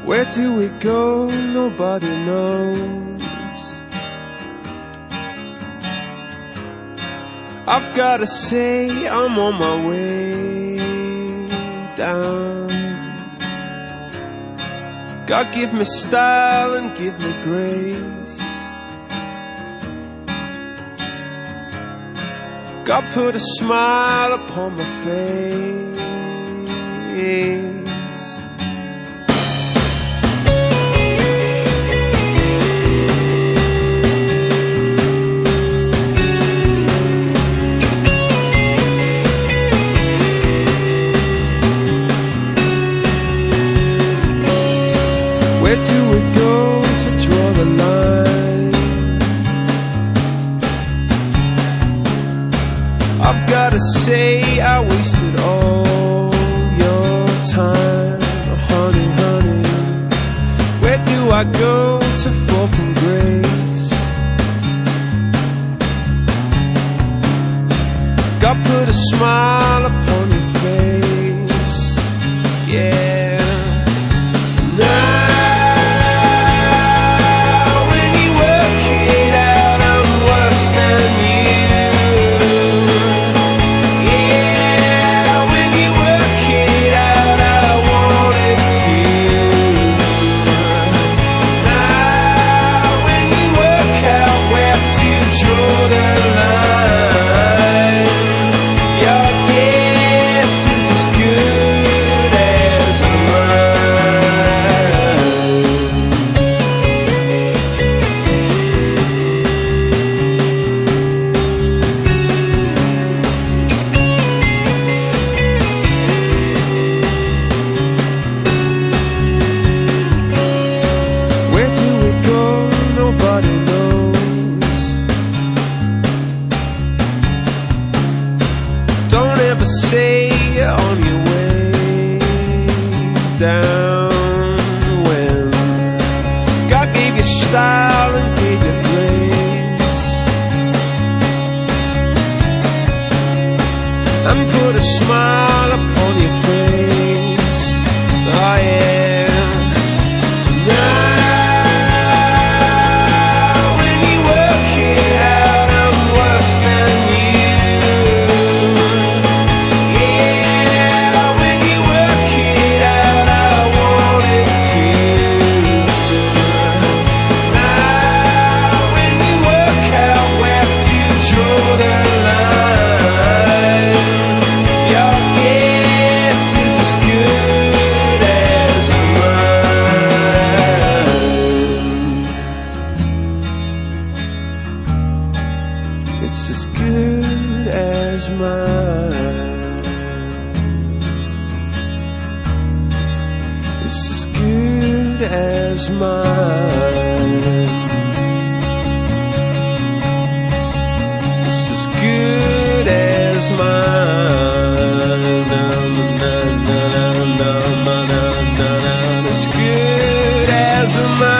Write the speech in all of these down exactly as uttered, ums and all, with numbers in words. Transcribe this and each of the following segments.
Where do we go? Nobody knows. I've gotta say I'm on my way down. God give me style and give me grace. God put a smile upon my face. Where do we go to draw the line? I've gotta say I wasted all your time, oh, honey, honey. Where do I go to fall from grace? God put a smile upon your face, yeah. Now say you're on your way down when God gave you style and gave you grace and put a smile upon your face. Oh yeah. Now when you work it out, I'm worse than you. It's as good as mine. It's as good as mine. It's as good as mine. As good as mine.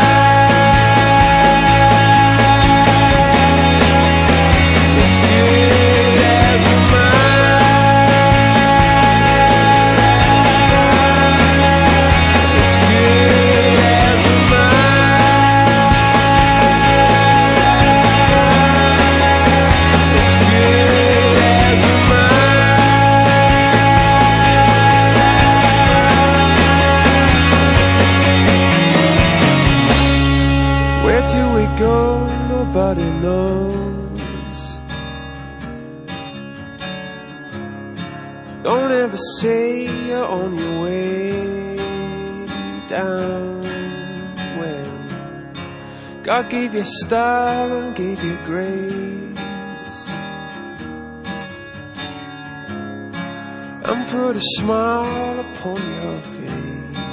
Go, nobody knows. Don't ever say you're on your way down when God gave you style and gave you grace and put a smile upon your face.